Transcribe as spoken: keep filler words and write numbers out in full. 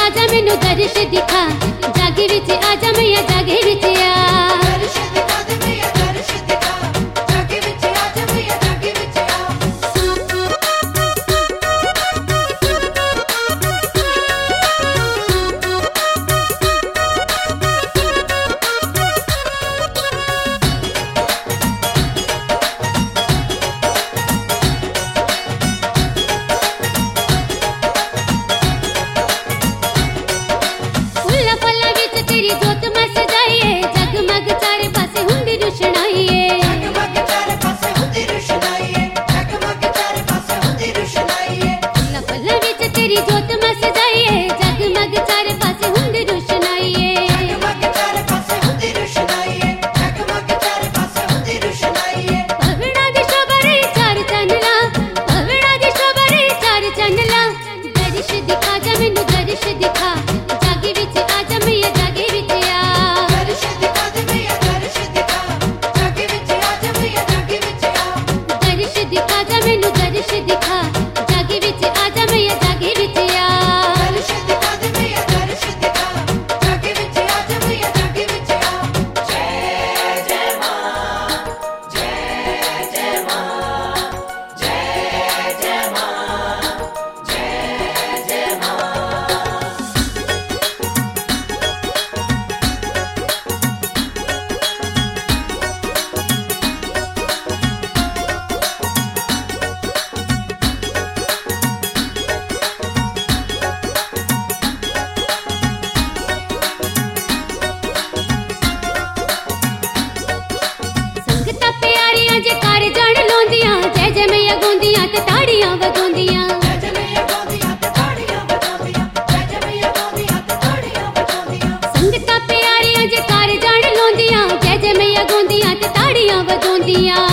आजा मैनू दर्श दिखा, जागे विच आजा मैया जागे विच आ। दर्श दिखा दे मैया दर्श दिखा, जागे विच आजा मैया जागे विच आ। फुल्ला फल्ला विच तेरी जोत मस जाइए, जगमग चारे पासे हुंदी रुशनाइए। जगमग चारे पासे हुंदी रुशनाइए, जगमग चारे पासे हुंदी रुशनाइए। फुल्ला फल्ला विच तेरी जोत मस जाइए, जगमग चारे पासे हुंदी रुशनाइए। जगमग चारे पासे हुंदी रुशनाइए, जगमग चारे पासे हुंदी रुशनाइए। पवड़ा दी शोभा रे चार चंदला, पवड़ा दी शोभा रे चार चंदला। दर्श दिखा जा मैनू दर्श दिखा, जागे विच आजा मैया जागे विच आ। दर्श दिखा दे मैया दर्श दिखा, जागे विच आजा मैया जागे विच आ। दर्श दिखा जा मैनू दर्श दिखा, जागे विच आजा मैया जागे विच आ। दर्श दिखा दे मैया दर्श दिखा, जागे विच आजा मैया जागे विच आ। जय जय मां, जय जय मां, जय जय मां, जय जय मां। संगतां प्यारियां जे कर जान लौंदियां, जय जय मैया गौंदियां ते ताड़ियां वगाउंदियां। जय जय मैया गौंदियां ते ताड़ियां बजाउंदियां, जय जय मैया गौंदियां ते ताड़ियां बजाउंदियां। संगतां प्यारियां जे कर जान लौंदियां, जय जय मैया गौंदियां ते ताड़ियां वगाउंदियां।